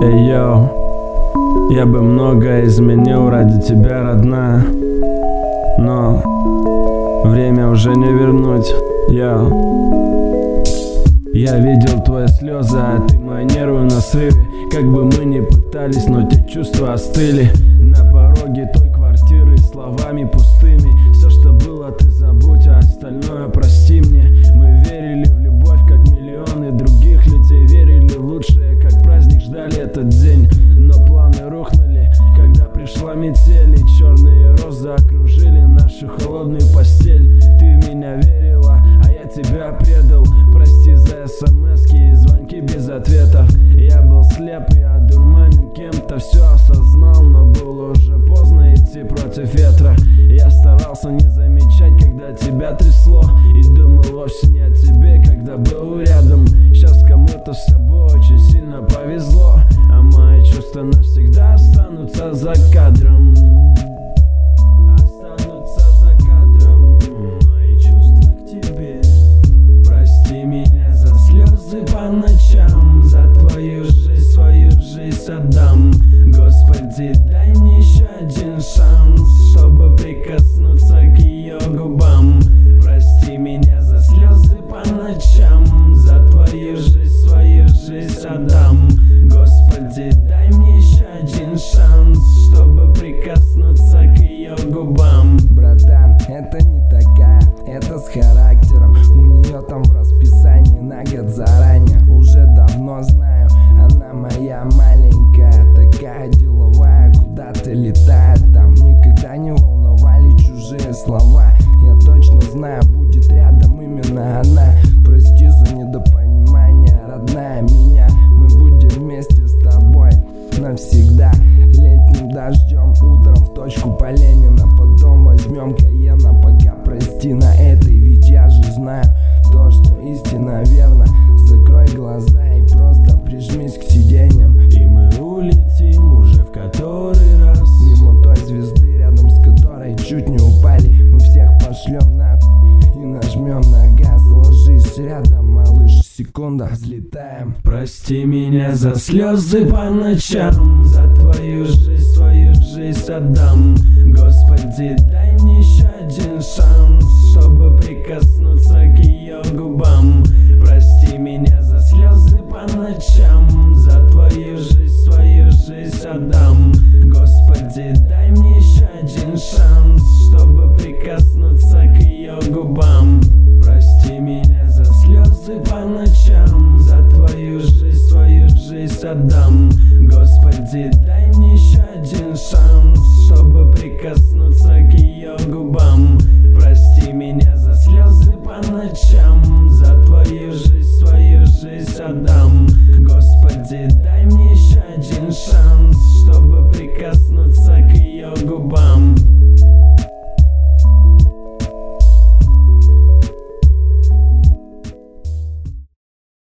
Эй, йоу, я бы многое изменил ради тебя, родная, но время уже не вернуть, йоу. Я видел твои слезы, а ты мои нервы на срыве. Как бы мы ни пытались, но те чувства остыли. На пороге той квартиры словами пустыми. Все, что было, ты забудь, а остальное прости мне. Мы верили в любовь, как миллионы других людей верили в лучшее, как праздник ждали этот день. Но планы рухнули, когда пришла метель, и черные розы окружили нашу холодную постель. Ты в меня верила, а я тебя предал. Прости за смски и звонки без ответов. Я был слеп и одурманен кем-то, все осознал, но было уже поздно идти против ветра. Я старался не замечать, когда тебя трясло, и думал вовсе не о тебе, когда был рядом. Сейчас кому-то с тобой очень сильно повезло, а мои чувства навсегда останутся за кадром. Останутся за кадром мои чувства к тебе. Прости меня за слезы по ночам, за твою жизнь, свою жизнь отдам. Господи, дай мне еще один шанс, чтобы прикоснуться к ее губам. Прости меня за слезы по ночам, за твою жизнь, свою жизнь отдам. Господи, дай мне еще один шанс, чтобы прикоснуться к ее губам. Братан, это не такая, это с характером. У нее там в расписании на год заранее. Уже давно знаю, она моя маленькая, такая деловая, куда-то летает. Там никогда не волновали чужие слова. Я точно знаю, будет рядом именно она. Прости за недопонимание, родная меня. Мы будем вместе с тобой навсегда. Летним дождем, утром в точку по Ленина. Потом возьмем Каена, пока прости на этой. Ведь я же знаю то, что истина верна. Закрой глаза и просто прижмись к сиденьям, и мы улетим уже в который раз мимо той звезды, рядом с которой чуть не упали. Мы всех пошлем нахуй и нажмем на газ. Ложись рядом, малыш, секунда, взлетаем. Прости меня за слезы по ночам, за твою жизнь, свою жизнь отдам. Господи, дай мне еще один шанс, чтобы прикоснуться к ее губам. Прости меня за слезы по ночам, за твою жизнь, свою жизнь отдам. Господи, дай мне еще один шанс, чтобы прикоснуться к ее губам. Прости меня за слезы по ночам, за твою жизнь, свою жизнь отдам. Господи, дай мне еще один шанс, чтобы прикоснуться